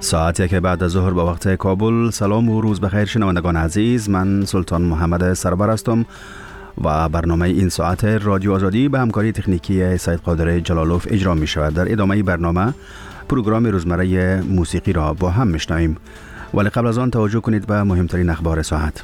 ساعتی که بعد از ظهر به وقت کابل. سلام و روز بخیر شنوندگان عزیز، من سلطان محمد سربر هستم و برنامه این ساعت رادیو آزادی به همکاری تکنیکی سید قادر جلالوف اجرا می شود. در ادامه برنامه پروگرام روزمره موسیقی را با هم میشنویم، ولی قبل از آن توجه کنید به مهمترین اخبار ساعت.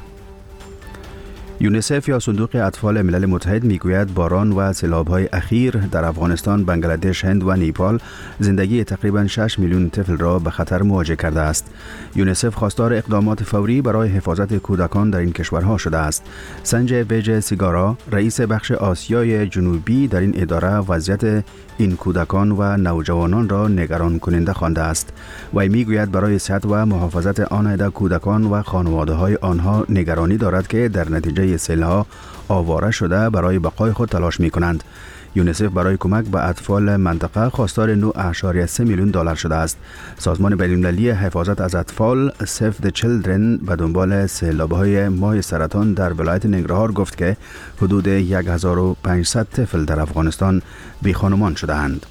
یونیسف یا صندوق اطفال ملل متحد میگوید باران و سیلاب‌های اخیر در افغانستان، بنگلادش، هند و نیپال زندگی تقریباً 6 میلیون طفل را به خطر مواجه کرده است. یونیسف خواستار اقدامات فوری برای حفاظت کودکان در این کشورها شده است. سنجه بیج سیگارا، رئیس بخش آسیای جنوبی در این اداره، وضعیت این کودکان و نوجوانان را نگران کننده خوانده است. وی میگوید برای صحت و محافظت آن عده کودکان و خانواده‌های آنها نگرانی دارد که در نتیجه سیل‌ها آواره شده برای بقای خود تلاش می‌کنند. یونیسف برای کمک به اطفال منطقه خواستار 9.3 میلیون دلار شده است. سازمان بین‌المللی حفاظت از اطفال سیو د چیلدرن به دنبال سیلاب‌های ماه سرطان در ولایت ننگرهار گفت که حدود 1500 طفل در افغانستان بی‌خانمان شده‌اند.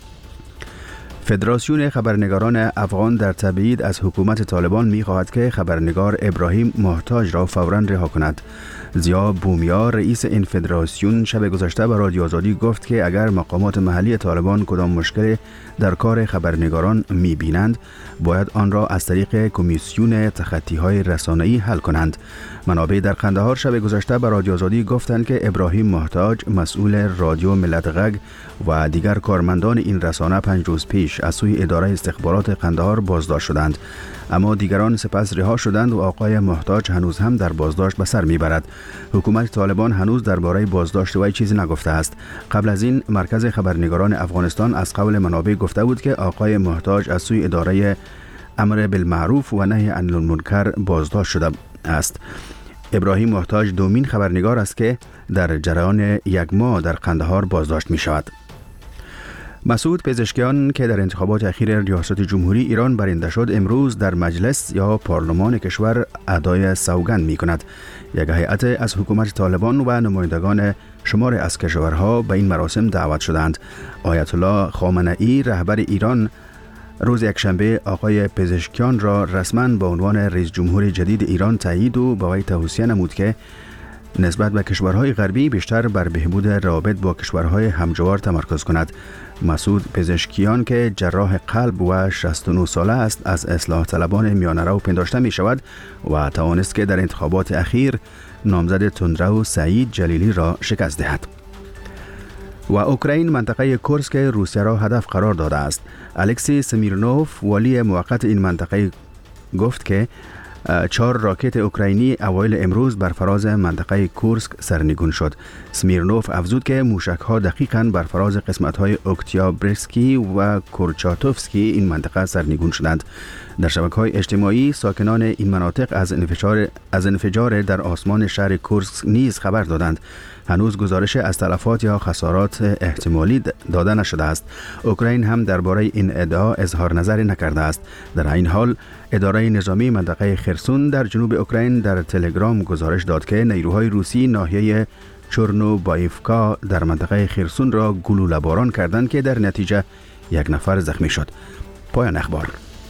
فدراسیون خبرنگاران افغان در تبعید از حکومت طالبان می‌خواهد که خبرنگار ابراهیم محتاج را فوراً رها کند. زیا بومیا، رئیس این فدراسیون، شب گذشته به رادیو آزادی گفت که اگر مقامات محلی طالبان کدام مشکل در کار خبرنگاران می‌بینند، باید آن را از طریق کمیسیون تخطی‌های رسانه‌ای حل کنند. منابع در قندهار شب گذشته به رادیو آزادی گفتند که ابراهیم محتاج، مسئول رادیو ملت غگ و دیگر کارمندان این رسانه 5 روز پیش از سوی اداره استخبارات قندهار بازداشت شدند، اما دیگران سپس رها شدند و آقای محتاج هنوز هم در بازداشت به سر میبرد. حکومت طالبان هنوز درباره بازداشت وی چیزی نگفته است. قبل از این مرکز خبرنگاران افغانستان از قول منابع گفته بود که آقای محتاج از سوی اداره امر بالمعروف و نهی عن المنکر بازداشت شده است. ابراهیم محتاج دومین خبرنگار است که در جریان یک ماه در قندهار بازداشت می شود. مسعود پزشکیان که در انتخابات اخیر ریاست جمهوری ایران برنده شد، امروز در مجلس یا پارلمان کشور ادای سوگند می کند. یک هیئت از حکومت طالبان و نمایندگان شمار از کشورها به این مراسم دعوت شدند. آیت الله خامنه‌ای رهبر ایران روز یکشنبه آقای پزشکیان را رسما به عنوان رئیس جمهور جدید ایران تایید و به وی توصیه نمود که نسبت به کشورهای غربی بیشتر بر بهبود روابط با کشورهای همجوار تمرکز کند. مسعود پزشکیان که جراح قلب و 69 ساله است، از اصلاح طلبان میانه‌رو پنداشته می شود و توانست که در انتخابات اخیر نامزد تندرو سعید جلیلی را شکست دهد. و اوکراین منطقه کورسک روسیه را هدف قرار داده است. الکسی سمیرنوف، والی موقت این منطقه، گفت که 4 راکت اوکراینی اوایل امروز بر فراز منطقه کورسک سرنگون شد. سمیرنوف افزود که موشک‌ها دقیقاً بر فراز قسمت‌های اوکتیابرسکی و کورچاتوفسکی این منطقه سرنگون شدند. در شبکه‌های اجتماعی ساکنان این مناطق از انفجار در آسمان شهر کورسک نیز خبر دادند. هنوز گزارش از تلفات یا خسارات احتمالی داده نشده است. اوکراین هم درباره این ادعا اظهار نظری نکرده است. در این حال اداره نظامی منطقه خرسون در جنوب اوکراین در تلگرام گزارش داد که نیروهای روسی ناحیه چورنوبایفکا در منطقه خرسون را گلوله باران کردند که در نتیجه 1 نفر زخمی شد. پایان اخبار.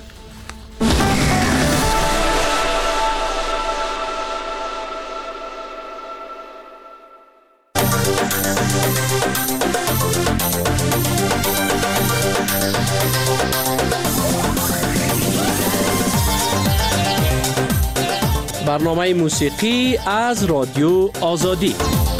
برنامه موسیقی از رادیو آزادی.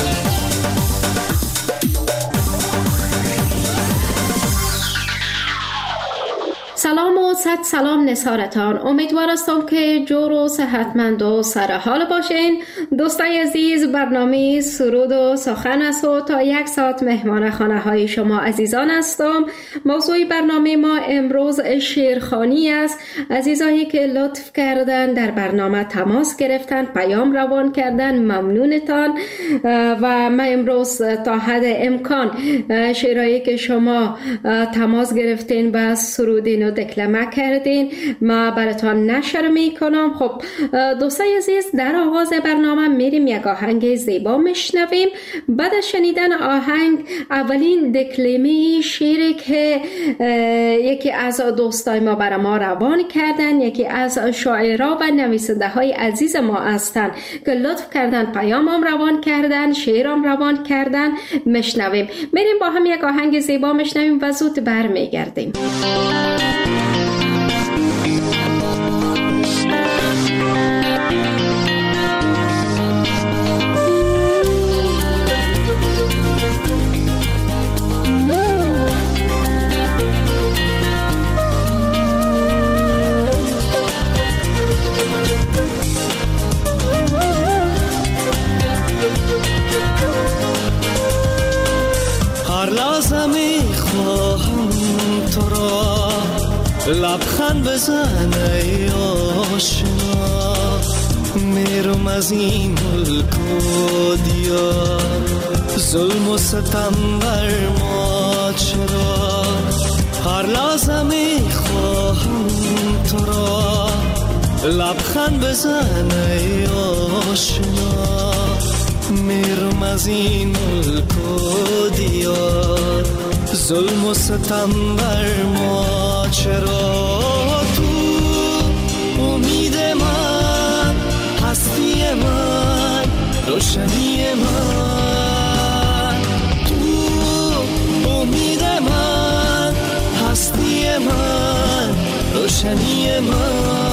سلام و صد سلام نثارتان. امیدوار هستم که جور و صحتمند و سر حال باشین. دوستای عزیز، برنامه سرود و سخن است و تا 1 ساعت مهمان خانه های شما عزیزان هستم. موضوع برنامه ما امروز شعرخوانی است. عزیزانی که لطف کردن در برنامه تماس گرفتن، پیام روان کردن، ممنونتان. و ما امروز تا حد امکان شعرهایی که شما تماس گرفتین و سرودین و دکلمه نکردین ما براتان نشر میکنم. خب دوستای عزیز در آغاز برنامه میریم یک آهنگ زیبا میشنویم. بعد از شنیدن آهنگ اولین دکلمه شعری که یکی از دوستای ما برای ما روان کردن، یکی از شاعرها و نویسنده های عزیز ما هستند که لطف کردن پیامم روان کردن، شعرم روان کردن، میشنویم. میریم با هم یک آهنگ زیبا میشنویم و زود برمیگردیم. لبخند بزن ای آشنا، میرم از این ملک و دیار، ظلم و ستم بر ما چرا؟ هر لحظه میخواهم تو را، لبخند بزن ای آشنا، میرم از این ملک و دیار، ظلم و ستم بر ما چرا؟ تو امید من، هستی من، روشنی من، تو امید من، هستی من، روشنی من.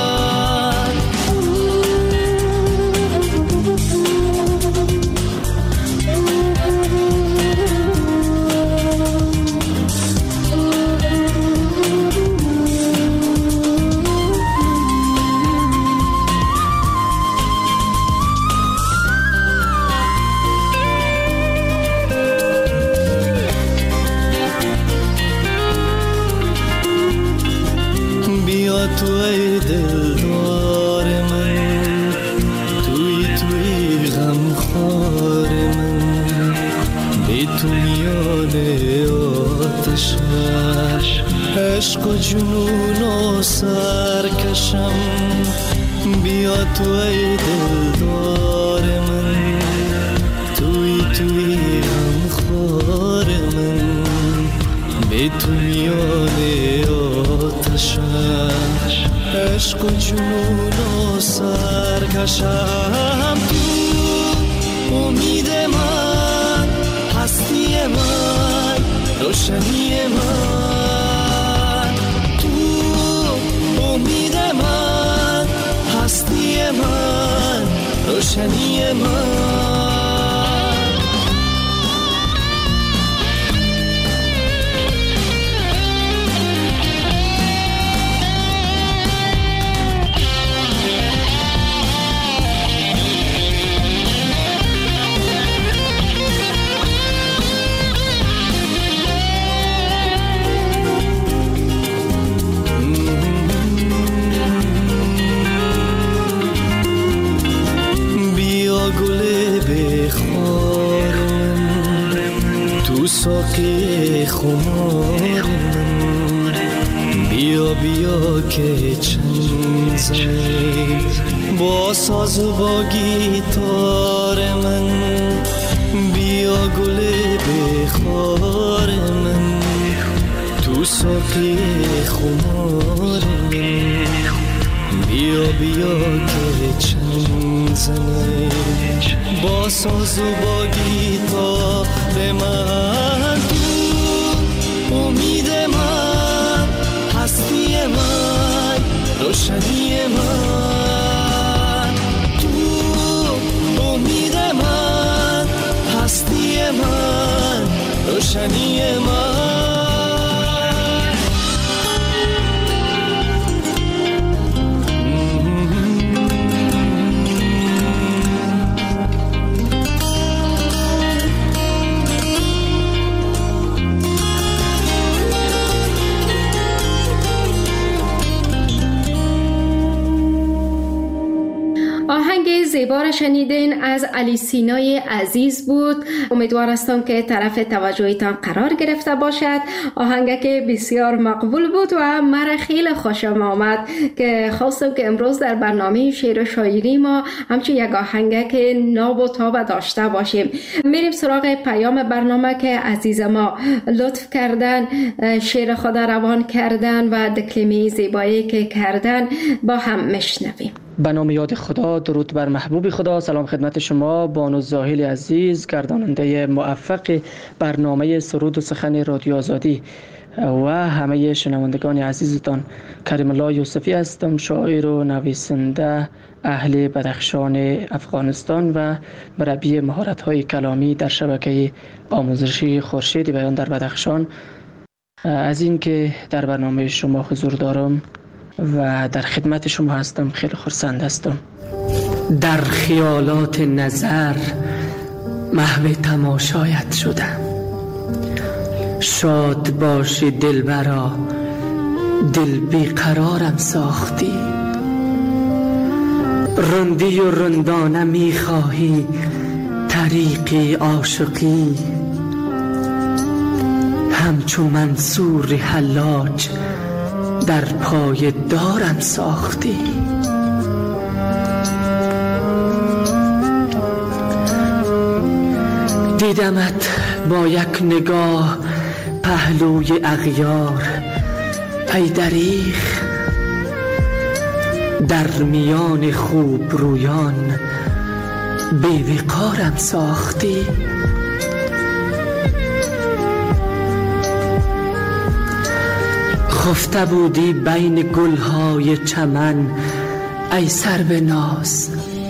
تو ای دلدار من، توی غمخوار من، بی تو میان آتش عشق و جنون و سرکشم. بیا تو ای دلدار من، توی غمخوار من، بی تو میان آتش عشق و جنون و سرکشم. تو امید من، هستی من، روشنی من، تو امید من، هستی من، روشنی من. ساقی خمار من، بیا بیا که چند زنی با ساز و با گیتار من، بیا گل بخار من، تو ساقی خمار من، بیا بیا که چند زنی با ساز و با گیتار من. تو امید من، هستی من، روشنی من، تو امید من، هستی من، روشنی من. زیبا را شنیدین از علی سینای عزیز بود. امیدوار هستم که طرف توجهتان قرار گرفته باشد. آهنگ که بسیار مقبول بود و مرا خیلی خوشم آمد که خواستم که امروز در برنامه شعر و شاعری ما همچون یک آهنگ که ناب و تاب داشته باشیم. میریم سراغ پیام برنامه که عزیز ما لطف کردن، شعر خود روان کردن و دکلمه زیبایی که کردن با هم میشنویم. به نام یاد خدا، درود بر محبوب خدا. سلام خدمت شما بانو زاهل عزیز، گرداننده موفق برنامه سرود و سخن رادیو آزادی و همه شنوندگان عزیزتان. کریم الله یوسفی هستم، شاعر و نویسنده اهل بدخشان افغانستان و مربی مهارت‌های کلامی در شبکه آموزشی خورشید بیان در بدخشان. از این که در برنامه شما حضور دارم و در خدمت شما هستم خیلی خرسند هستم. در خیالات نظر محو تماشایت شدم، شاد باشی دلبرا، دل بیقرارم ساختی. رندی و رندانه میخواهی طریقی عاشقی، همچو منصور حلاج در پای دارم ساختی. دیدمت با یک نگاه پهلوی اغیار، ای دریغ در میان خوب رویان بی وقارم ساختی. خفته بودی بین گلهای چمن ای سرو ناز،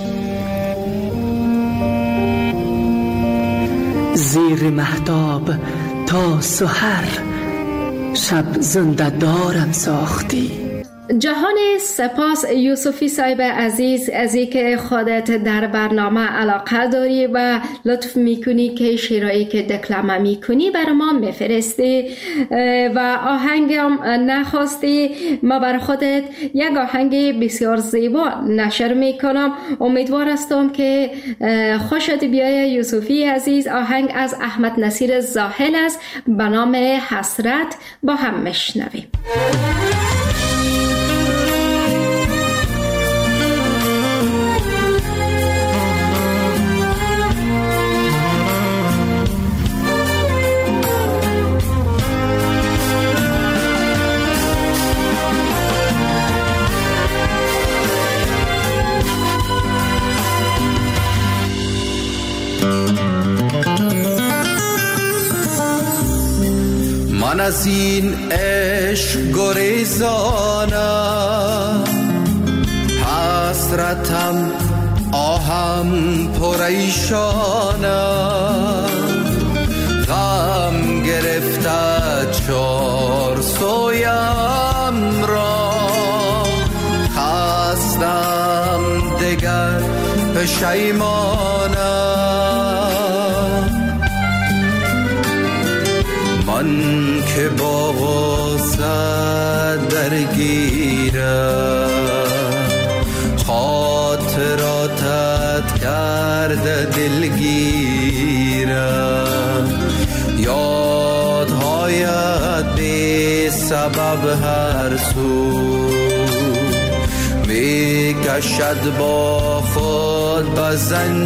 زیر مهتاب تا سحر شب زنده دارم ساختی. جهان سپاس یوسفی صاحب عزیز از اینکه خودت در برنامه علاقه داری و لطف میکنی که شعرهایی که دکلمه میکنی بر ما میفرستی و آهنگم نخواستی. ما بر خودت یک آهنگ بسیار زیبا نشر میکنم. امیدوار هستم که خوشت بیای یوسفی عزیز. آهنگ از احمد نصیر زاهل است به نام حسرت. با هم میشنویم. من از این عشق گریزانم، حسرتم آهم پریشانم. غم گرفته چار سویم را، خستم دگر پشیمانم. من که با غصه درگیرم، خاطراتت کرده دلگیرم. یادهایت بی سبب هر سو می کشد با خود به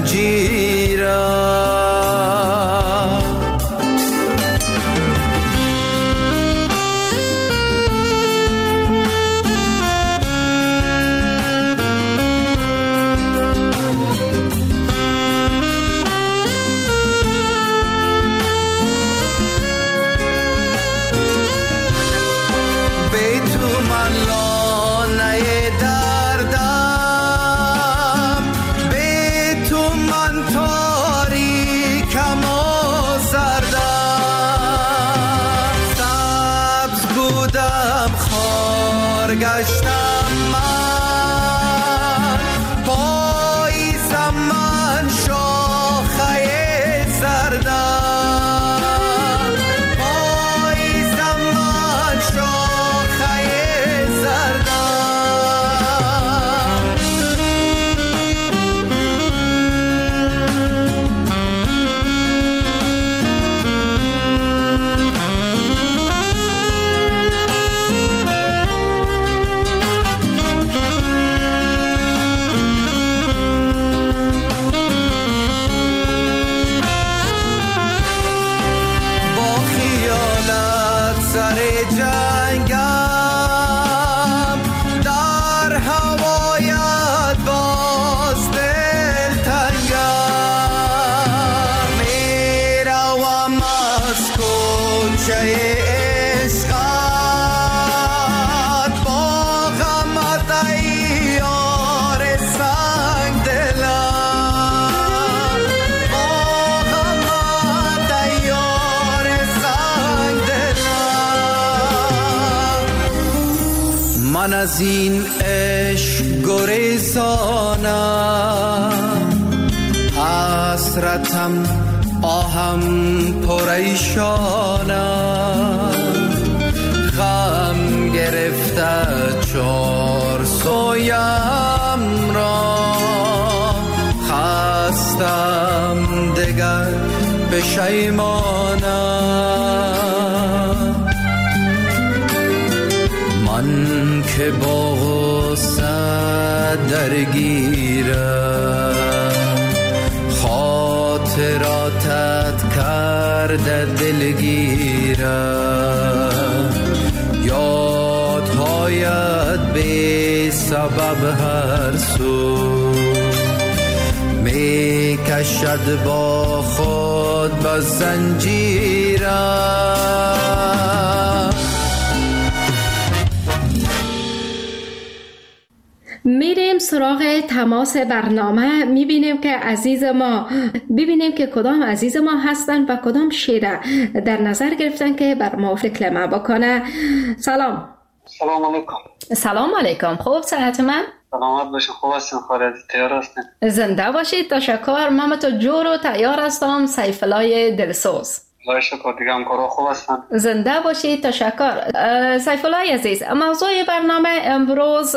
زنجیرم. گشتم من پاییزم، من شاخه زردم. پاییزم من شاخه زردم. در جنگم در هوایت باز دل تنگم میروم از کوچه عشقت با غمت ای یار سنگ دلم با غمت ای یار سنگ دلم من از این عشق گریزانم حسرتم آهم پریشانم غم گرفته چار سویم را خستم دگر پشیمانم من که با غصه درگیرم خاطراتت کرده دلگیرم یادهایت بی سبب هر سو می کشد با خود به زنجیرم. میریم سراغ تماس برنامه، میبینیم که کدام عزیز ما هستن و کدام شیره در نظر گرفتن که بر ما فکلمه بکنه. سلام علیکم. سلام علیکم. خوب صحت من؟ سلامت باشید. خوب هستین؟ خارجی تیار هستین؟ زنده باشید. تشکر. من تو جور و تیار هستم. سیفالله دلسوز. خدا شکر. دیگه همکارا خوب هستن؟ زنده باشید. تشکر. سیفالله عزیز، موضوع برنامه امروز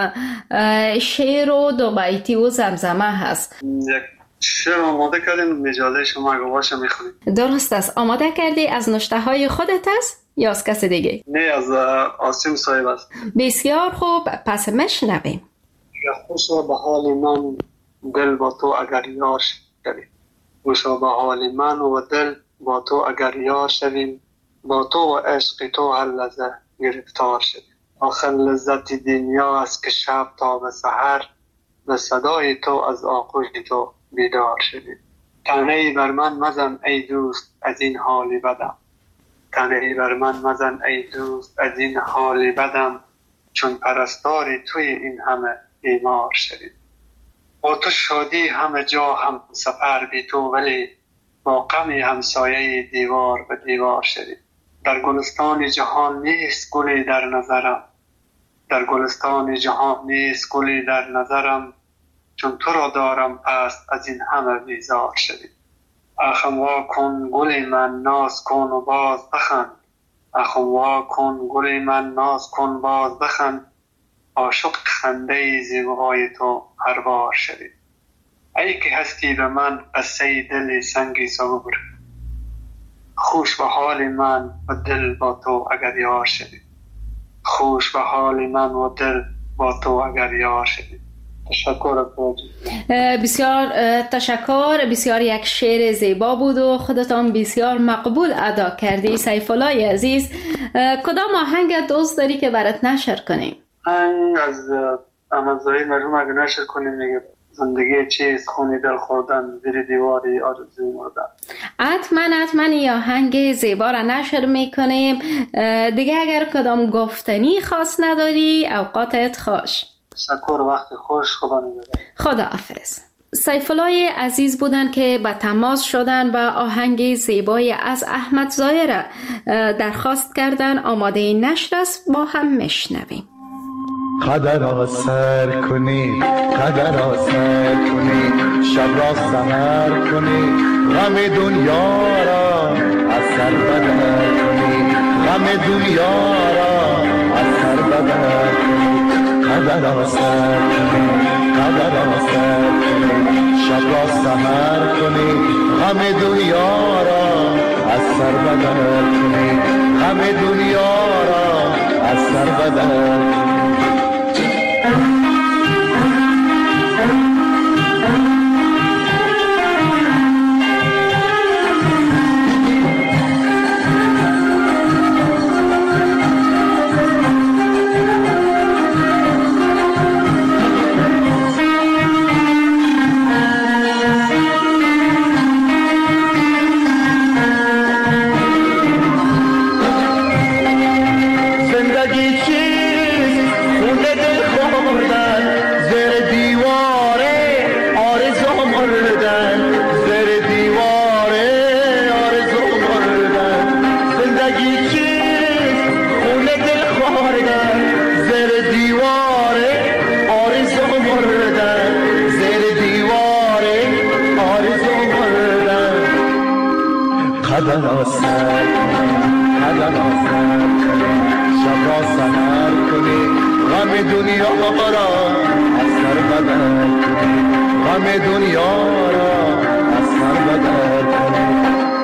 شعر و دو بیتی و زمزمه هست. یک شعر آماده کردیم، اجازه شما اگه باشه میخونیم. درست است. آماده کردی؟ از نوشته های خودت است یا از کس دیگه؟ نه، از آسیم صاحب است. بسیار خوب، پس مشنویم. خوشا به حال من دل با تو اگر یار شویم، خوشا به حال من و دل با تو اگر یار شویم، با تو و عشق تو هر لحظه گرفتار شویم. آخر لذت دنیا است که شب تا به سحر، به صدای تو از آغوش تو بیدار شویم. طعنه‌ای بر من مزن ای دوست از این حالی بدم، طعنه‌ای بر من مزن ای دوست از این حالی بدم، چون پرستاری توی این همه بیمار شویم. با تو شادی همه جا هم سفر بی تو، ولی با غمی همسایه دیوار به دیوار شویم. در گلستان جهان نیست گلی در نظرم، در گلستان جهان نیست گلی در نظرم، چون تو را دارم پس از این همه بیزار شویم. اخم وا کن گل من ناز کن و باز بخند، اخم وا کن گل من ناز کن باز بخند، عاشق خنده زیبای تو هر بار شویم. ای که هستی به من قصه دل سنگی صبور، خوش به حال من و دل با تو اگر یار شویم، خوش به حال من و دل با تو اگر یار شویم. تشکر. بسیار تشکر. بسیار یک شعر زیبا بود و خودتان بسیار مقبول ادا کردی. سیفالله عزیز، کدام آهنگ دوست داری که برات نشر کنیم؟ از امانزایی مرحوم اگه نشر کنیم میگه زندگی چیست خونی دل خوردن زیر دیواری آرزوی مردن. حتما یا آهنگ زیبا را نشر میکنیم. دیگه اگر کدام گفتنی خاص نداری اوقاتت خوش. تشکر. وقت خوش. خدا نگهدار. خداحافظ. سیفالله عزیز بودن که به تماس شدن و آهنگ زیبای از احمد ضایع را درخواست کردن. آماده نشر است، با هم میشنویم. قدر را سر کنی، قدر را سر کنی، شب را سحر کنی، غم دنیا را از سر بدر کنی، غم دنیا را از سر بدر کنی. قدر را سر کنی، قدر را سر کنی، شب را سحر کنی، غم دنیا را از سر بدر کنی، غم دنیا را از سر بدر کنی. قدر را سر کنی قدر را سر کنی شب را سحر کنی غم دنیا را از سر بدر کنی غم دنیا را از سر بدر کنی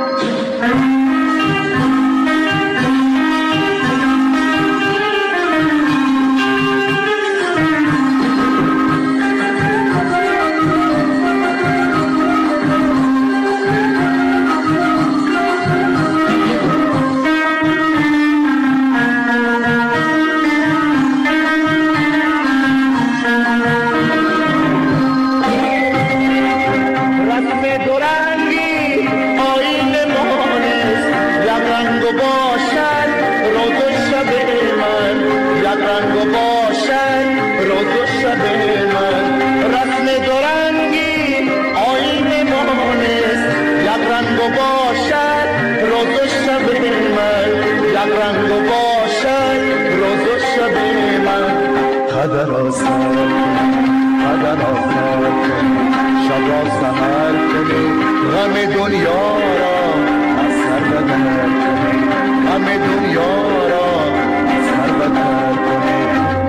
قدر را سر کنی قدر را سر کنی شب را سحر کنی غم دنیا را از سر بدر کنی غم دنیا را از سر بدر کنی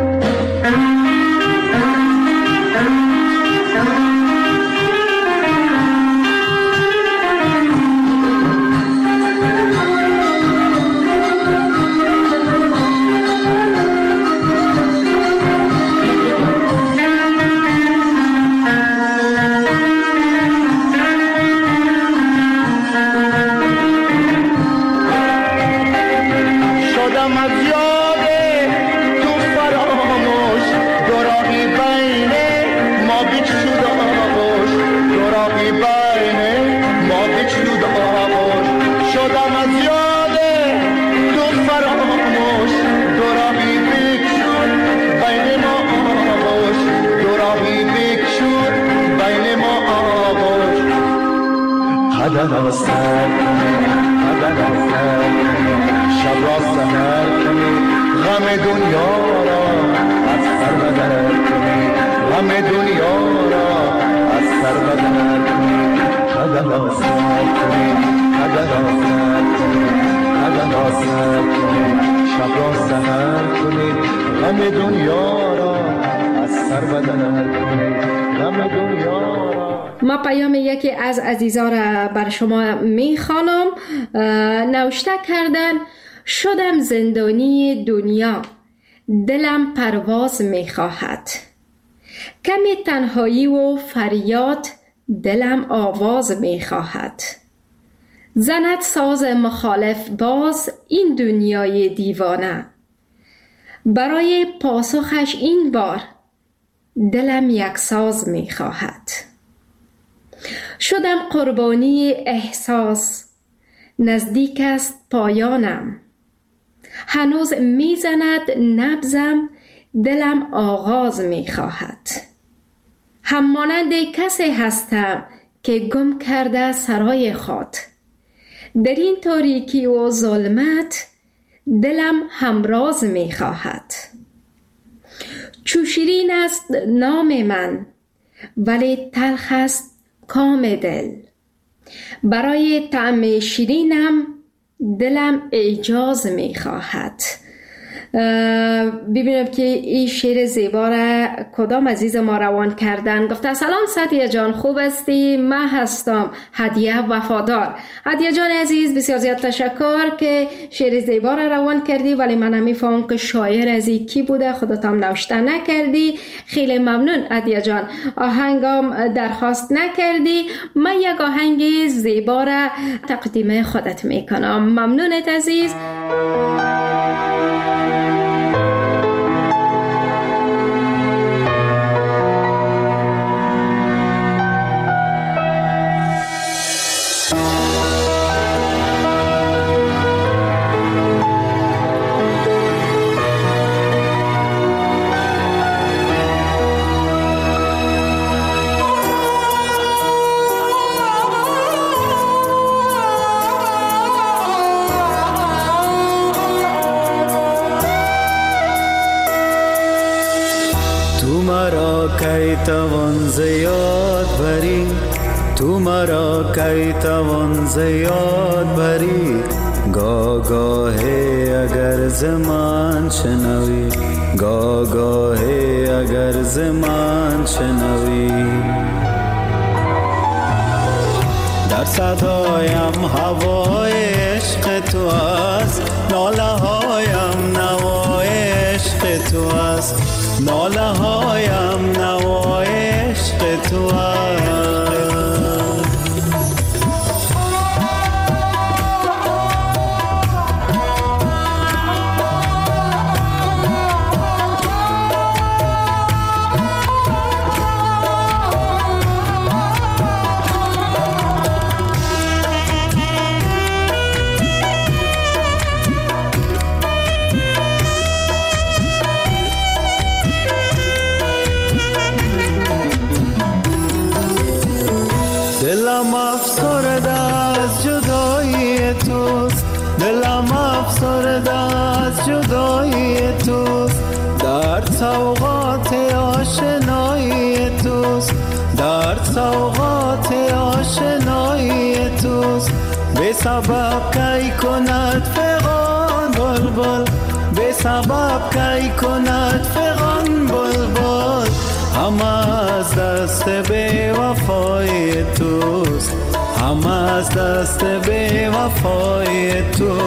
قدر را سر کنی قدر را سر کنی شب را سحر کنی غم دنیا را از سر بدر کنی غم دنیا را از سر بدر کنی قدر را سر کنی قدر را سر کنی قدر را سر کنی شب را سحر کنی غم دنیا را از سر بدر کنی غم دنیا را. ما پیام یکی از عزیزان را بر شما میخوانم. نوشته کردن: شدم زندانی دنیا، دلم پرواز میخواهد، کمی تنهایی و فریاد، دلم آواز میخواهد. زند ساز مخالف باز این دنیای دیوانه، برای پاسخش این بار دلم یک ساز میخواهد. شدم قربانی احساس، نزدیک است پایانم، هنوز میزند نبضم، دلم آغاز میخواهد. همانند کسی هستم که گم کرده سرای خود، در این تاریکی و ظلمت دلم همراز میخواهد. چو شیرین است نام من، ولی تلخ است کام دل، برای طعم شیرینم دلم اعجاز میخواهد. ببینم که این شعر زیبا را کدام عزیز ما روان کردن. گفته: سلام سعدیه جان، خوب هستی؟ من هستم هدیه وفادار. هدیه جان عزیز، بسیار زیاد تشکر که شعر زیبا را روان کردی، ولی من نمیفهم که شاعر از کی بوده، خودت هم نوشته نکردی. خیلی ممنون هدیه جان. آهنگم درخواست نکردی، من یک آهنگ زیبا را تقدیم خودت میکنم. ممنونت عزیز. کی توان زیاد بری تو مرا کی توان زیاد بری گاهی اگر زمان شنوی گاهی اگر زمان شنوی در صدایم هوای عشق تو است ناله هایم نوای عشق تو است ناله هایم نوای عشق تو است دلم افسرده از جدایی توست دلم افسرده از جدایی توست در سوغات آشنایی توست در سوغات آشنایی توست به سبب کی کند فغان بلبل به سبب کی کند فغان بلبل همه از دست بی وفای توست همه از دست بی وفای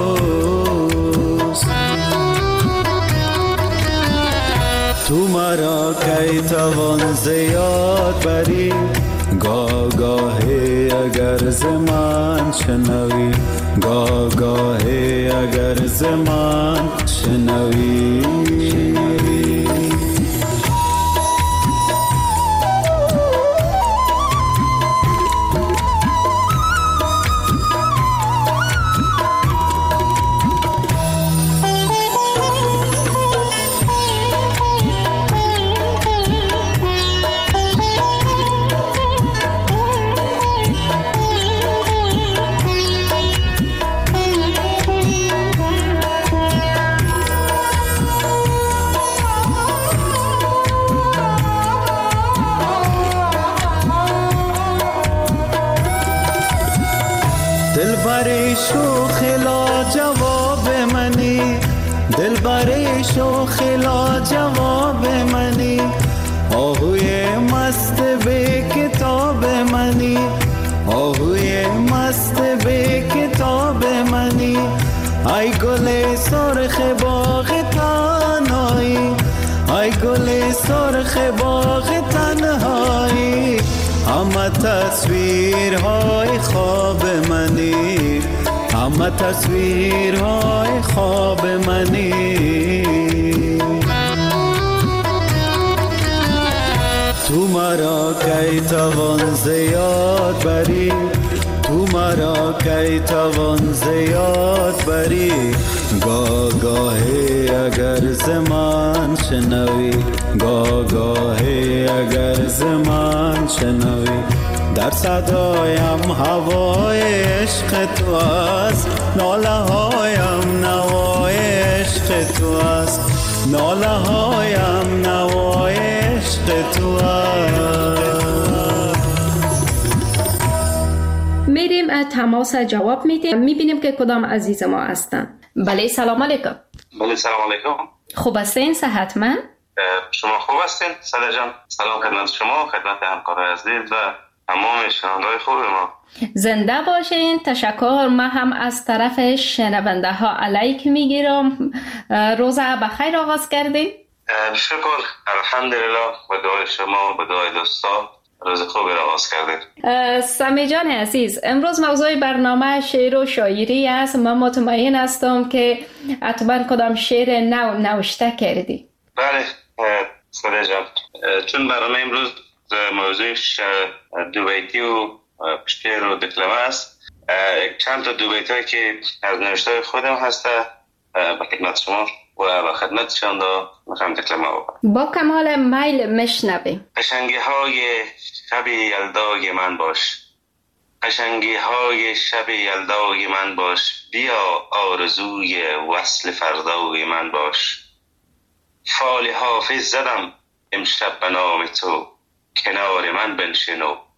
توست تو مرا کی توان زیاد بری گاهی اگر زمان شنوی گاهی اگر زمان شنوی دلبر شوخ لا جواب منی دلبر شوخ لا جواب منی آهوی مست به کتاب منی آهوی مست به کتاب منی ای گل سرخ باغ تنهایی ای گل سرخ باغ تنهایی همه تصویرهای خواب منی همه تصویرهای خواب منی تو مرا کی توان زیاد بری تو مرا کی توان زیاد بری گاهی اگر زمان شنوی گاهی اگر زمان شنوی در صدایم هوای عشق تو است ناله هایم نوای عشق تو است ناله هایم نوای عشق تو است. میریم تماس جواب میدیم میبینیم که کدام عزیز ما هستن. بله سلام علیکم. بله سلام علیکم. خوب هستین صحتمند؟ شما خوب هستین ساده جان؟ سلام خدمت شما خدمت همکارای عزیز و تمام شنونده‌های خوب ما. زنده باشین. تشکر. ما هم از طرف شنونده ها علیک میگیرم. روز بخیر آغاز کردین؟ شکر الحمدلله با دعای شما با دعای دوستا روز خوبی را آغاز کردید. سمی جان عزیز امروز موضوع برنامه شعر و شاعری است. من مطمئن هستم که حتما کدام شعر نوشته کردی. بله ساده جان چون برنامه امروز موضوع دو بیتی و شعر و دکلمه است چند تا دو بیتی که از نوشته خودم هسته به خدمت شما و به خدمت شما میخوام دکلمه بکنم. با کمال میل میشنویم. قشنگی های شب یلدای من باش قشنگی های شب یلدای من باش بیا آرزوی وصل فردای من باش فال حافظ زدم امشب به نام تو کنار من بنشینو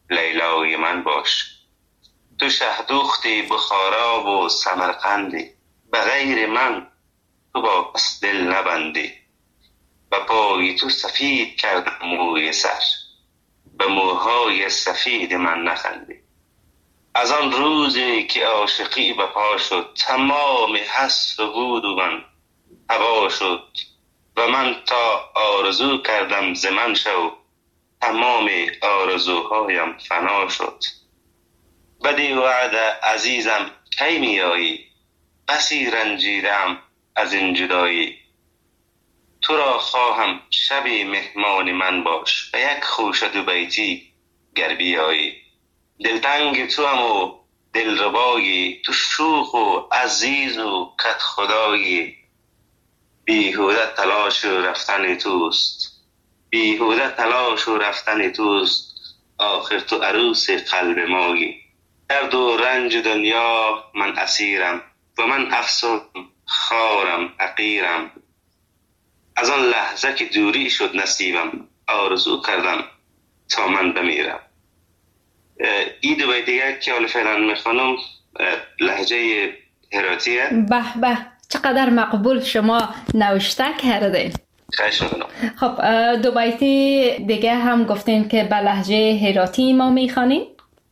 لیلای من باش. تو شهدوختی بخارا و سمرقندی، به غیر من تو با کس دل نبندی. به پای تو سفید کردم موی سر، به موهای سفید من نخندی. از آن روزی که عاشقی به پا شد، تمام حسر و بود و من هوا شد. و من تا آرزو کردم ز من شو، تمام آرزوهایم فنا شد. بدی وعده عزیزم کی می آیی، بسی رنجیدم از این جدایی. تو را خواهم شبی مهمان من باش، به یک خوشه دو بیتی گر بیایی. دلتنگ تو هم و دلربایی، تو شوخ و عزیز و کت خدایی. بیهوده تلاش و رفتن توست، بیهوده تلاش و رفتن توست. آخر تو عروس قلب مایی. درد و رنج دنیا من اسیرم، و من افسون خارم حقیرم. از آن لحظه که دوری شد نصیبم، آرزو کردم تا من بمیرم. این دو بیت دیگر که حالا فعلا میخوانم لهجه هراتیه. به به، چقدر مقبول شما نوشته کردین. خواهش میکنم. خب دو بیتی دیگه هم گفتین که به لهجه هراتی ما میخوانین؟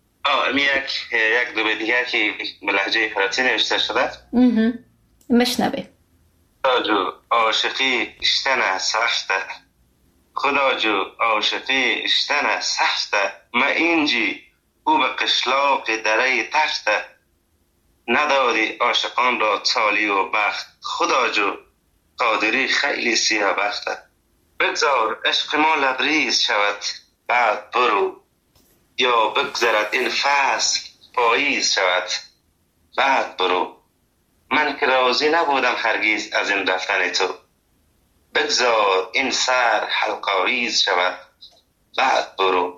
یک دو بیت دیگر که به لهجه هراتی نوشته شده. مشنویم. خدا جو عاشقی اشتنه سخته، خدا جو عاشقی اشتنه سخته. ما اینجی او به قشلاق دره تخته، نداری عاشقان را تالی و بخت. خدا جو قادری خیلی سیاه بخته. بگذار عشق ما لبریز شود بعد برو، یا بگذرد این فصل پاییز شود بعد برو. من که راضی نبودم هرگیز از این رفتن تو، بگذار این سر حلقاویز شود بعد برو.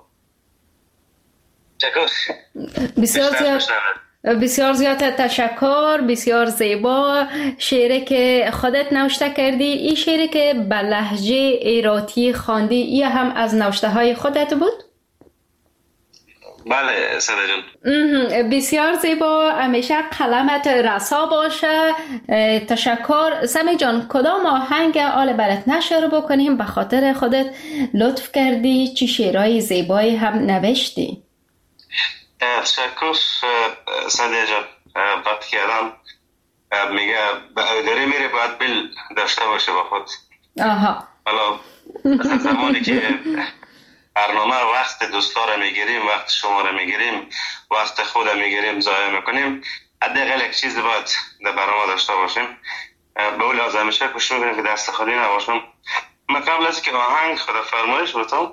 بسیار زیاد تشکر. بسیار زیبا شعری که خودت نوشته کردی. این شعری که به لهجه ایراتی خواندی، این هم از نوشته های خودت بود؟ بله ساده جان. بسیار زیبا. همیشه قلمت رسا باشه. تشکر. سمی جان، کدام آهنگ آل برات نشر بکنیم؟ به خاطر خودت لطف کردی، چی شعرهای زیبایی هم نوشتی. تشکر ساده جان. وقتی که آدم میگه به اوداری میره باید بل داشته باشه با خود. حالا زمانی که برنامه وقت دوستا رو میگیریم، وقت شما رو میگیریم، وقت خود رو میگیریم، ضایع میکنیم، حداقل یک چیز باید در برنامه داشته باشیم. به اون لازم میشه کوشش میکنیم که دست خالی نباشم. من قبل از که آهنگ خدا فرمایش بتم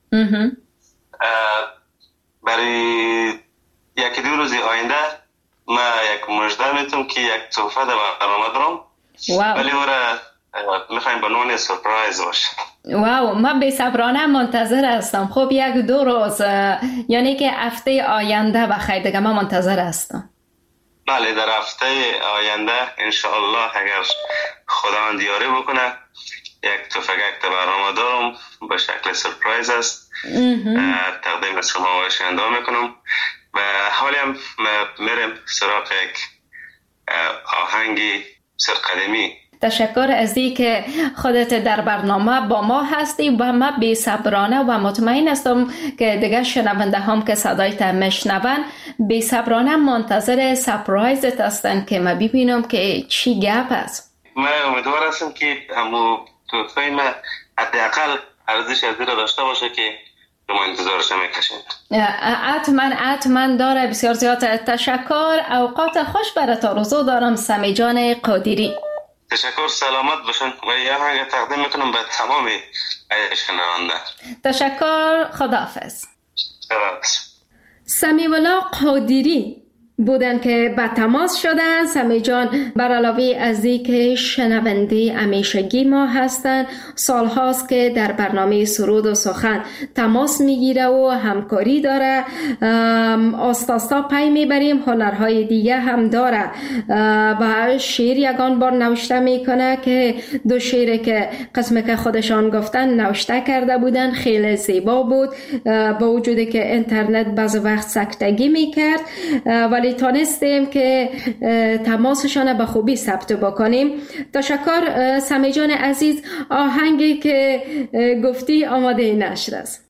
برای یکی دو روزی آینده من یک مژده میتونم که یک تحفه در برنامه دارم، ولی او را میخوایم به نوع سورپرایز باشه. واو، من بی صبرانه منتظر هستم. خب یک دو روز، یعنی که هفته آینده بخیر دیگه من منتظر هستم. بله، در هفته آینده انشاءالله اگر خداوند یاری بکنه یک تفنگک در برنامه دارم به شکل سورپرایز است. تقدیم از شما و شنونده میکنم و حالی هم میرم سراغ یک آهنگی سرقدمی. تشکر از این که خودت در برنامه با ما هستی و من بی صبرانه و مطمئن هستم که دیگه شنونده هم که صدایت میشنون بی صبرانه منتظر سپرایزت هستن که من ببینم که چی گپ است. من امیدوار هستم که همو توفه من حداقل ارزش از را داشته باشه که شما انتظارش میکشید. حتما داره. بسیار زیاد تشکر. اوقات خوش برات آرزو دارم سمی جان قادری. تشکر. سلامت باشن و یه آهنگ تقدیم میکنم به تمام شنونده. تشکر. خداحافظ. خداحافظ. سمیع الله قادری بودن که به تماس شدن. سمی جان بر علاوه از اینکه شنونده همیشگی ما هستند، سالهاست که در برنامه سرود و سخن تماس میگیره و همکاری داره. آستاستا پی میبریم، هنرهای دیگه هم داره و شعر یگان بار نوشته میکنه که دو شعر که قسمه که خودشان گفتن نوشته کرده بودن، خیلی زیبا بود با وجودی که اینترنت بعض وقت سکتگی میکرد، ولی تانستیم که تماسشان به خوبی ثبت بکنیم. تشکر سمی جان عزیز. آهنگی که گفتی آماده نشر است.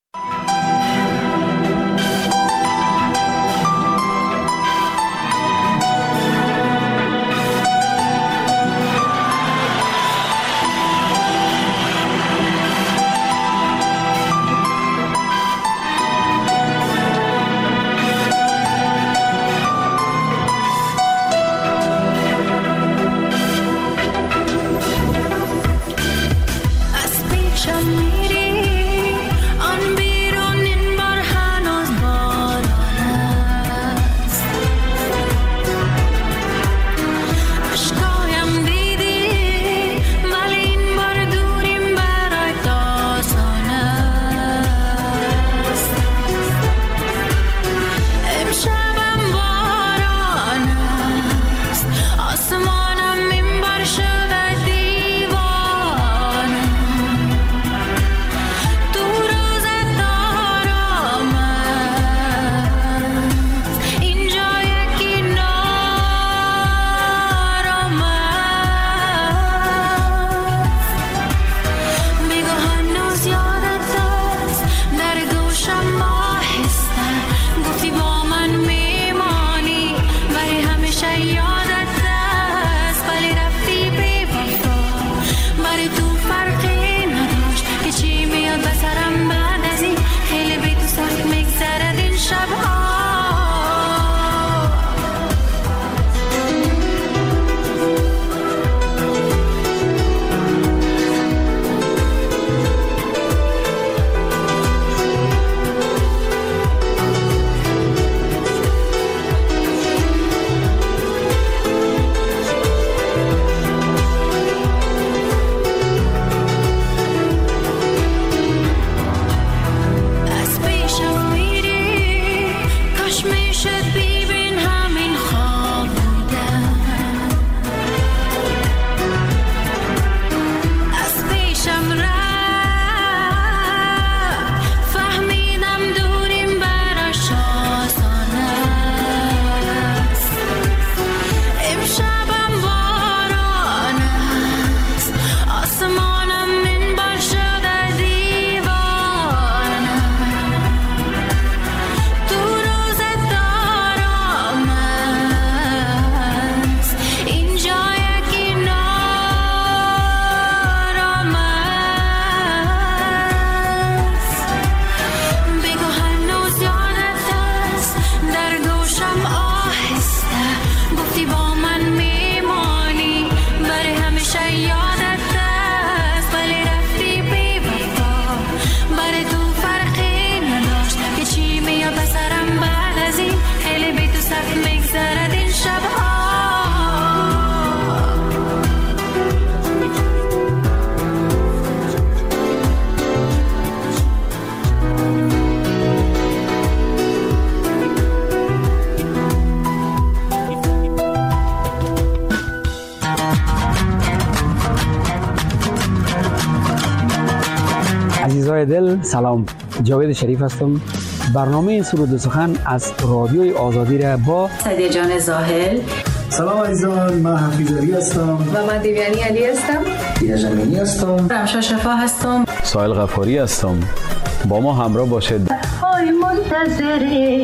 عزیزای دل سلام، جاوید شریف هستم. برنامه سرود و سخن از رادیوی آزادی را با سعدیه جان زاهل. سلام عزیزان، من حفیظ علی هستم و من دیویانی علی هستم. دیده جمینی هستم. رمشا شفا هستم. سایل غفاری هستم. با ما همراه باشید. آی منتظر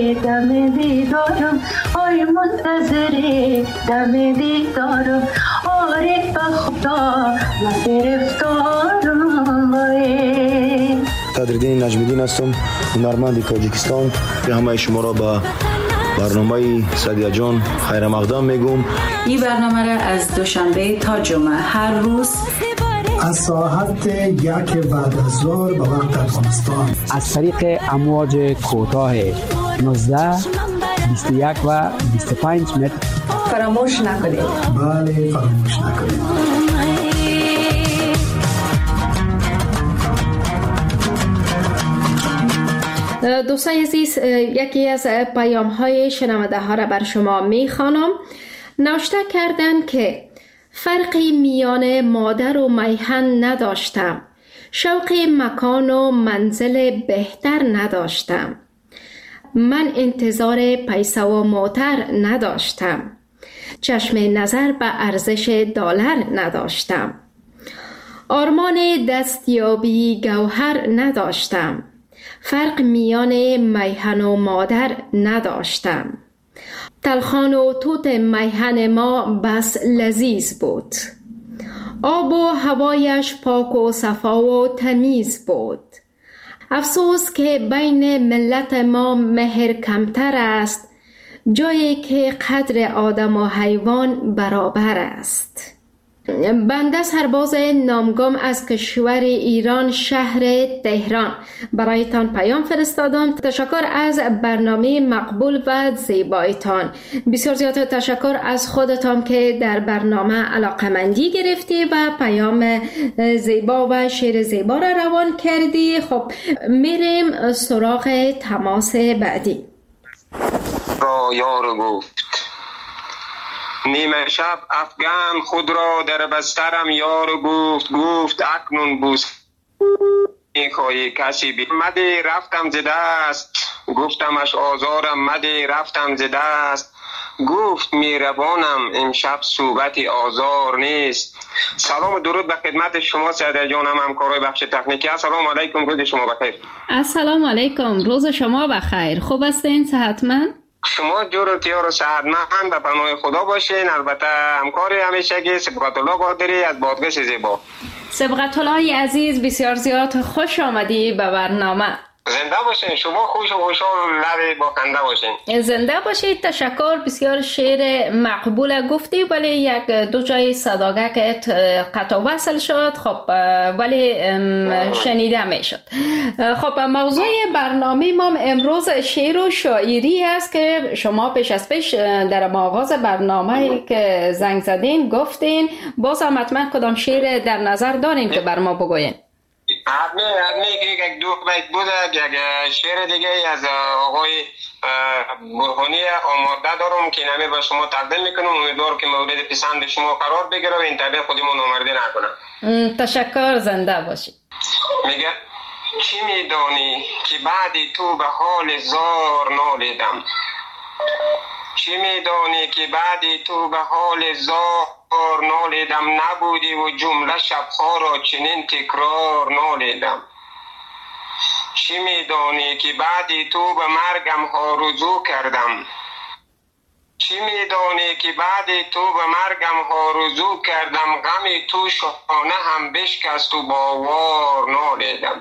دم دیدارم، آی منتظر دم دیدارم، آره به خدا من گرفتارم. صدرالدین نجمیدین هستم، هنرمند تاجیکستان. به همه شما را به برنامه سعدیه جان خیر مقدم میگم. این برنامه را از دوشنبه تا جمعه هر روز از ساعت 1 بعد از ظهر به وقت افغانستان از طریق امواج کوتاه 19 21 و 25 متر. فراموش نکنید. بله فراموش نکنید. دوستان عزیز، یکی از پیام های شنونده ها را بر شما می خوانم. نوشته کردند که فرقی میان مادر و میهن نداشتم، شوق مکان و منزل بهتر نداشتم، من انتظار پیسه و موتر نداشتم، چشم نظر به ارزش دلار نداشتم، آرمان دستیابی گوهر نداشتم، فرق میان میهن و مادر نداشتم، تلخان و توت میهن ما بس لذیذ بود، آب و هوایش پاک و صفا و تمیز بود، افسوس که بین ملت ما مهر کمتر است، جایی که قدر آدم و حیوان برابر است. بنده سرباز نامگم از کشور ایران، شهر تهران، برایتان پیام فرستادم. تشکر از برنامه مقبول و زیبایتان. بسیار زیاد تشکر از خودتان که در برنامه علاقمندی گرفتی و پیام زیبا و شعر زیبا را روان کردی. خب میریم سراغ تماس بعدی. یار گفت نیمه شب افغان خود را در بسترم یار گفت اکنون بوس میخواهی کسی مده رفتم ز دست، گفتمش آزارم مده رفتم ز دست، گفت میربانم امشب صحبت آزار نیست. سلام و درود به خدمت شما سعدی جانم، همکارای بخش تکنیکی. السلام علیکم، روز شما بخیر. السلام علیکم، روز شما بخیر. خوب هستین؟ صحتمند؟ شما جور و تیار و صحتمند به پناه خدا باشین. البته همکار همیشگی سبقت الله قادری از بادغیس زیبا. سبقت الله عزیز، بسیار زیاد خوش آمدی به برنامه. زنده باشین، شما خوش و خوشحال لب با خنده باشین. زنده باشید. تشکر. بسیار شعر مقبول گفتی، ولی یک دو جای صداقت قطع وصل شد. خب ولی شنیده میشد. خب موضوع برنامه ما امروز شعر و شاعری است که شما پیش از پیش در آغاز برنامه که زنگ زدین گفتین. باز هم حتما کدام شعر در نظر دارین که بر ما بگوین؟ حتمی که یک دو بیت بود، یک شعر دیگه از آقای برهانی آماده دارم که نمی به شما تقدیم میکنم. امیدوارم که مورد پسند شما قرار بگیره و این طبیع خودمون نامرده نکنم. تشکر، زنده باشی. میگه چی میدانی که بعدی تو به حال زار نالیدم، چی میدانی که بعدی تو به حال زار نالیدم، نبودی و جمله شبها را چنین تکرار نالیدم، چی میدانی که بعدی تو به مرگم آرزو کردم، چی میدانی که بعدی تو به مرگم آرزو کردم، غمی تو شانه هم بشکست و باور نالیدم،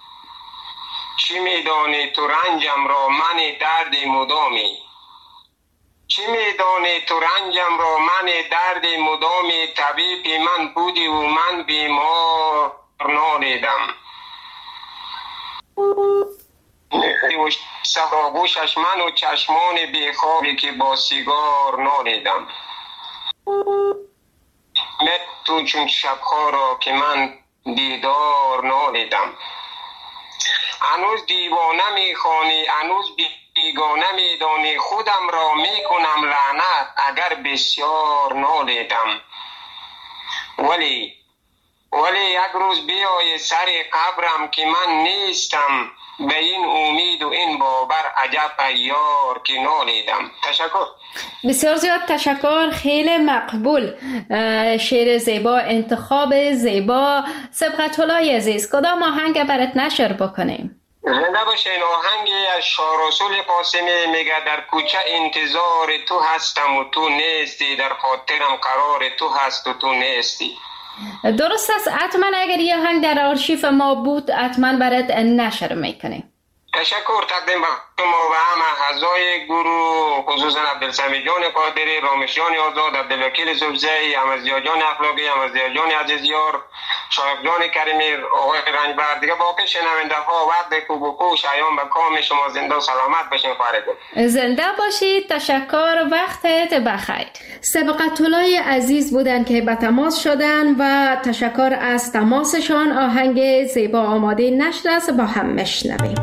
چی میدانی تو رنجم را من درد مدامی، چی میدانی تو رنجم را من درد مدامی، طبیب من بودی و من بیمار نالیدم، سراغوشش من و چشمان بیخوابی که با سیگار نالیدم، تو چون شبها را که من دیدار نالیدم، هنوز دیوانه میخوانی، هنوز بیگانه میدانی، خودم را میکنم لعنت اگر بسیار نالیدم، ولی یک روز بیای سر قبرم که من نیستم، به این امید و این باور عجب ایار که نالیدم. تشکر. بسیار زیاد تشکر، خیلی مقبول. شعر زیبا، انتخاب زیبا. سبقت الله عزیز، کدام آهنگ برات نشر بکنیم؟ زنده باشین. آهنگی از شاه رسول قاسمی میگه در کوچه انتظار تو هستم و تو نیستی، در خاطرم قرار تو هست و تو نیستی. درست است. حتما اگر یه آهنگ در آرشیف ما بود حتما برات نشر میکنیم. تشکر تقدیم به شما و همه اعضای گروه، خصوصا عبدالسمیع جان قادری، رامش جان آزاد، عبدالوکیل زوزی، احمدضیا جان اخلاقی، احمدضیا جان عزیزیار، شایق جان کریمی، آقای رنجبر، دیگه باقی شنونده ها وقت خوب و خوش ایام به کام شما زنده و سلامت باشین. فرید زنده باشید. تشکر، وقتت بخیر. سبقت‌الله عزیز بودن که به تماس شدن و تشکر از تماسشان. آهنگ زیبا آماده نشر است، با هم مشنویم.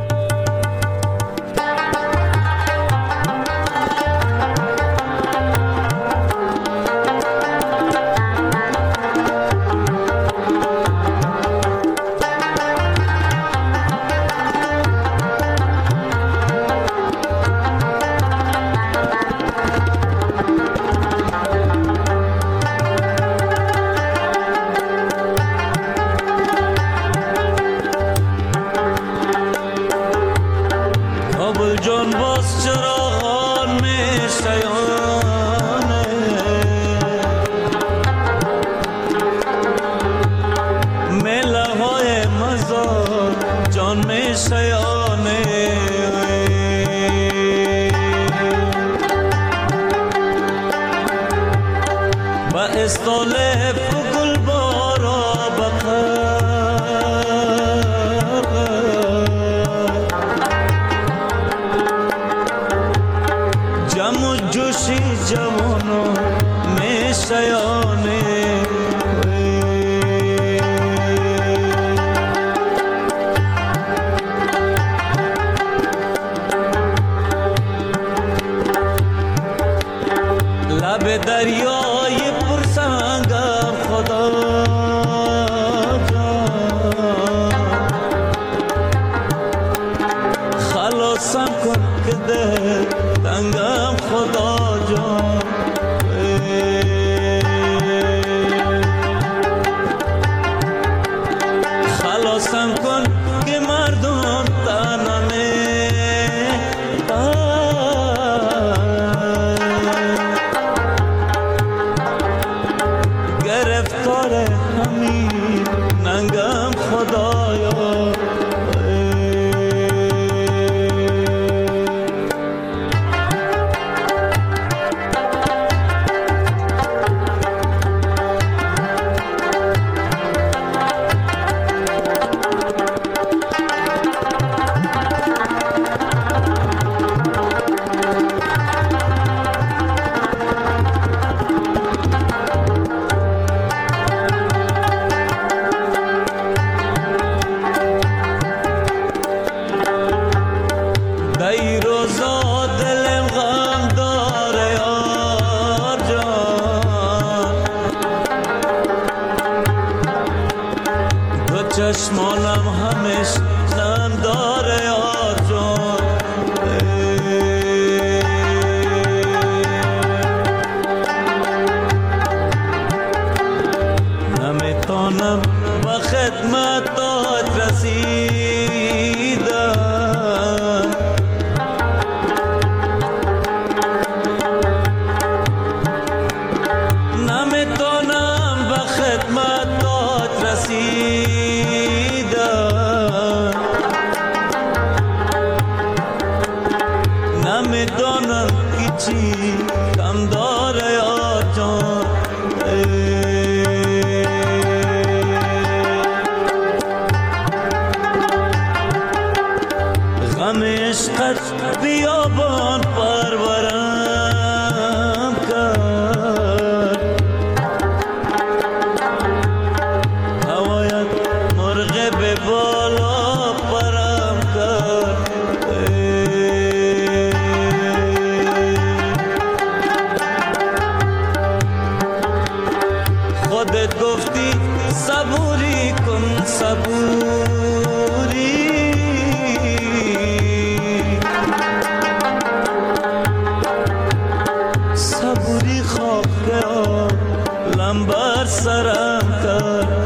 چشمانم همش نم داره یار جان، نمیتونم با خدمتات رسیدم، نمیتونم با خدمتات رسیدم، نمیدانم که چی کم داره یار جان، غم عشقت بیابان پرورم کرد، هوایت مرغ به بالا پرم کرد، خودت گفتی صبوری کن صبوری، صبوری خواه که عالم بر سرم کرد،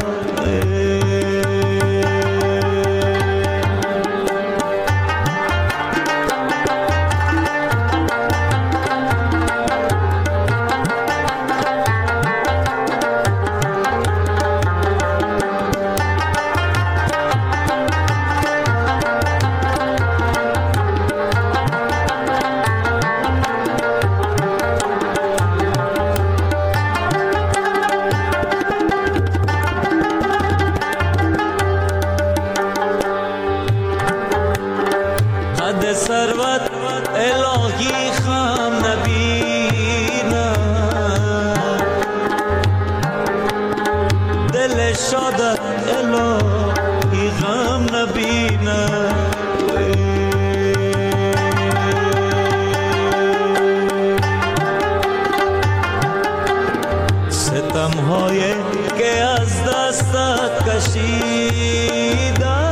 غم‌های که از دستت کشیدم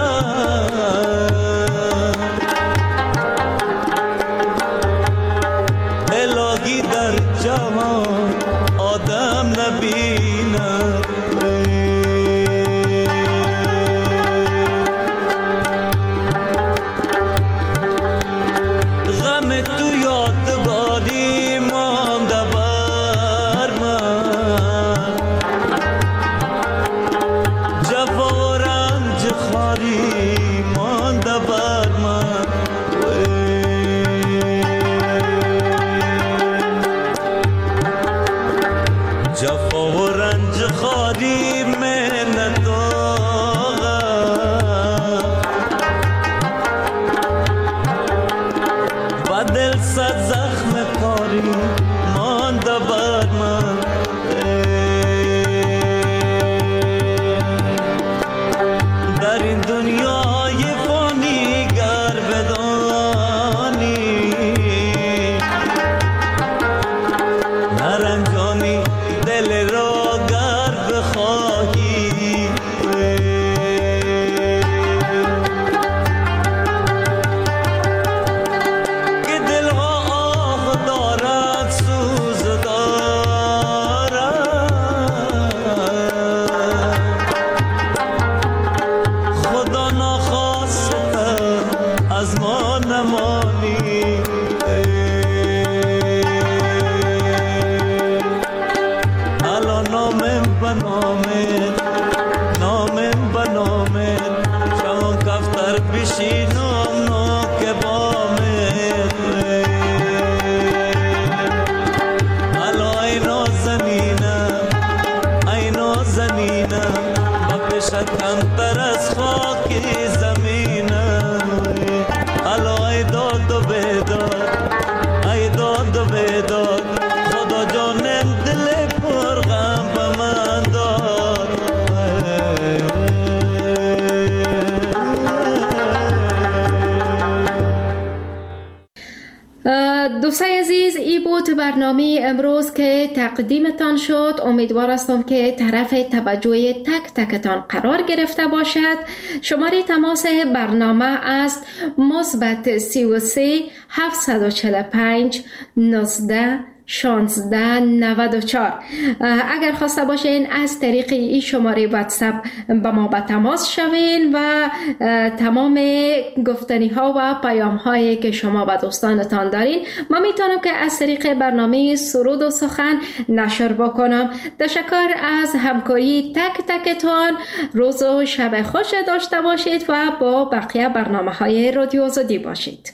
الهی در جهان آدم نبیند غم تو یادگاری مانده بر من جفا و رنج خاری مانده بر من جفا و رنج خاری من و دل صد زخم کاری مانده بر من در این دنیای فانی گر بدانی نرنجانی دل را گر بخواهی که دلها آه دارد سوز دارد خدا ناخواسته از ما نمانی الان نامم به نامت چون کفتر بشینم ناک بامت الان ای نازنینم با پیشت کمتر از خاک زمینم الان ای داد و بیداد خدا جانم دل پر غم به من داد دوستای عزیز، این بود برنامه امروز که تقدیمتان شد. امیدوار هستم که طرف توجه تک تکتان قرار گرفته باشد. شماره تماس برنامه است +33 745 19 1694. اگر خواسته باشین از طریق این شماره واتساپ با ما به تماس شوین و تمام گفتنی ها و پیام هایی که شما به دوستانتان دارین ما میتونم که از طریق برنامه سرود و سخن نشر بکنم. تشکر از همکاری تک تکتان. روز و شب خوش داشته باشید و با بقیه برنامه های رادیو آزادی باشید.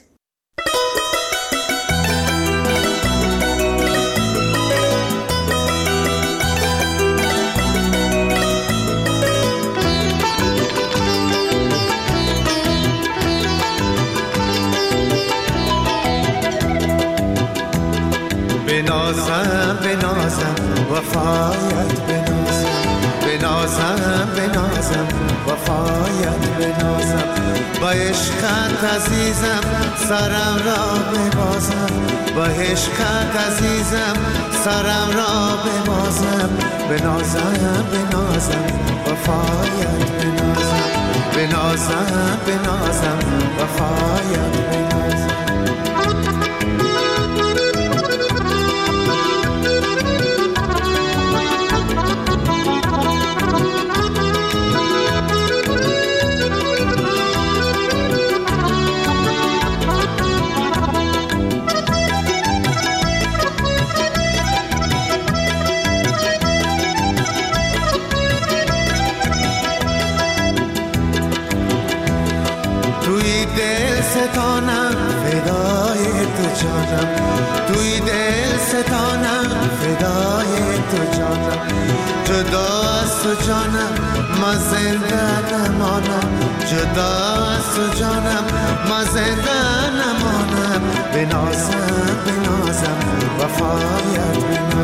بنازم وفایت بنازم وفایت بنازم با عشقت عزیزم سرم را ببازم با عشقت عزیزم سرم را ببازم بنازم وفایت بنازم وفایت بنازم توی دل ستانم فدای تو جانم جدا از تو جانم من زنده نمانم جدا از تو جانم من زنده نمانم بنازم وفایت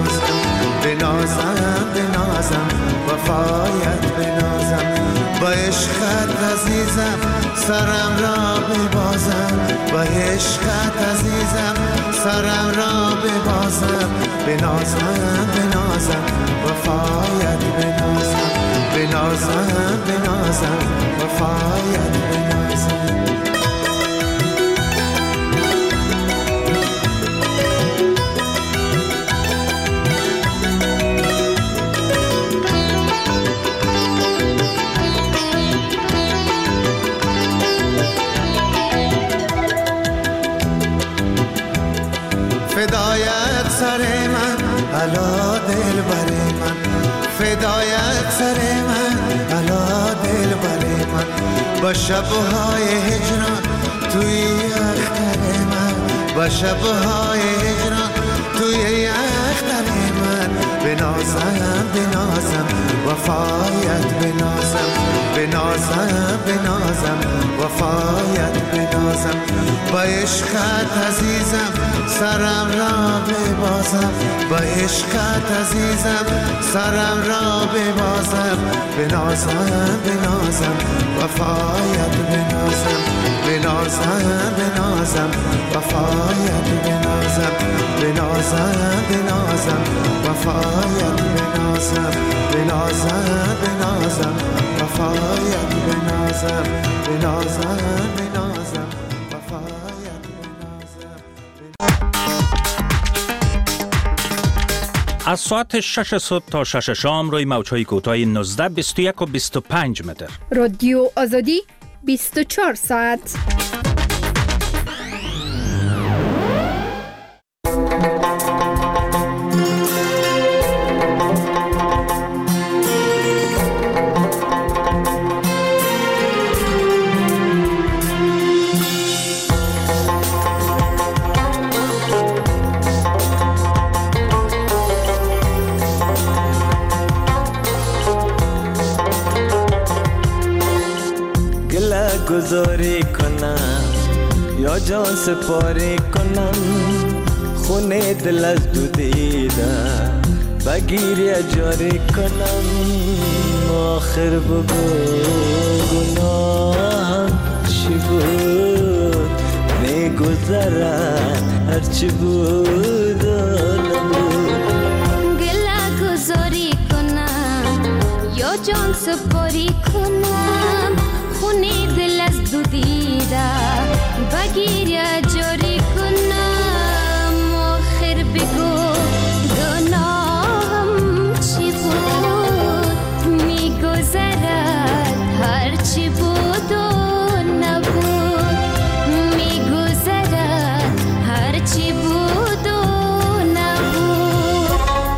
بنازم وفایت بنازم با عشقت عزیزم سرم را ببازم با عشقت عزیزم سرم را ببازم بنازم بنازم وفایت بنازم بنازم بنازم وفایت بنازم فدایت سر من علا دل بر من فدایت سر من علا دل بر من با شبهای هجران توی اختر من با شبهای هجران توی اختر من بنازم بنازم وفایت بنازم بنازم بنازم وفایت بنازم با عشقت عزیزم سرم را ببازم با عشقت عزیزم سرم را ببازم بنازم بنازم وفایت بنازم بنازم بنازم وفایت بنازم بنازم بنازم وفایت بنازم بنازم بنازم وفایت بنازم بنازم بنازم وفایت از ساعت 6 صبح تا 6 شام روی موج‌های کوتاه 19 21 و 25 متر. رادیو آزادی 24 ساعت. گذاری کنم یا جان سپاری کنم خونه دل از دو دیده بگیری جاری کنم آخر بگو گناهم چی بود میگذرد هرچی بود و نبود گله گذاری کنم یا جان سپاری کنم خونه دل از دو دیده بگیر جاری کنم آخر بگو گناهم چی بود میگذرد هرچی بود و نبود میگذرد هرچی بود و نبود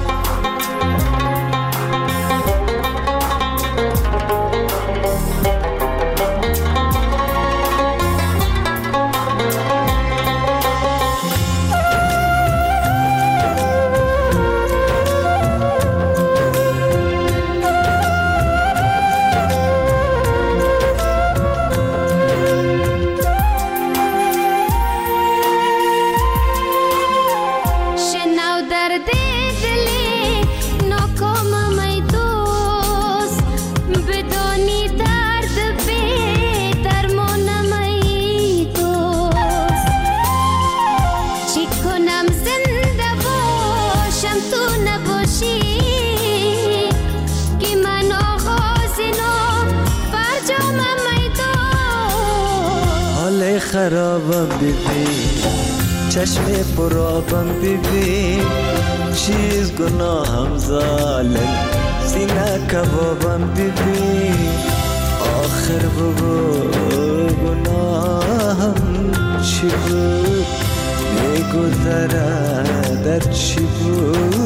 خرابم ببین چشم پرابم ببین چیز گناهم ظالم سینه کبابم ببین آخر بگو گناهم چی بود میگذره در چی بود